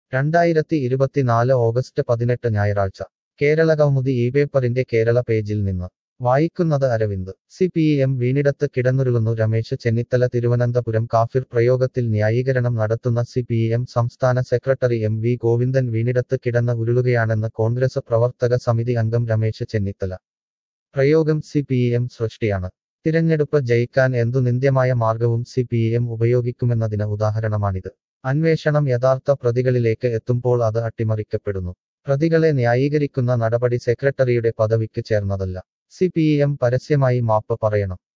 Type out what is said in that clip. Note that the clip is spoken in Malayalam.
2024 ഓഗസ്റ്റ് 18 ഞായറാഴ്ച കേരളകൗമുദി ഈ പേപ്പറിന്റെ കേരള പേജിൽ നിന്ന് വായിക്കുന്നത് അരവിന്ദ് CPM വീണിടത്ത് കിടന്നുരുളുന്നു രമേശ് ചെന്നിത്തല തിരുവനന്തപുരം കാഫിർ പ്രയോഗത്തിൽ ന്യായീകരണം നടത്തുന്ന CPM സംസ്ഥാന സെക്രട്ടറി MV ഗോവിന്ദൻ വീണിടത്ത് കിടന്ന് ഉരുളുകയാണെന്ന് കോൺഗ്രസ് പ്രവർത്തക സമിതി അംഗം രമേശ് ചെന്നിത്തല പ്രയോഗം CPM സൃഷ്ടിയാണ് തിരഞ്ഞെടുപ്പ് ജയിക്കാൻ എന്തു നിന്ദ്യമായ മാർഗവും CPM ഉപയോഗിക്കുമെന്നതിന് ഉദാഹരണമാണിത് അന്വേഷണം യഥാർത്ഥ പ്രതികളിലേക്ക് എത്തുമ്പോൾ അത് അട്ടിമറിക്കപ്പെടുന്നു പ്രതികളെ ന്യായീകരിക്കുന്ന നടപടി സെക്രട്ടറിയുടെ പദവിക്ക് ചേർന്നതല്ല CPM പരസ്യമായി മാപ്പ് പറയണം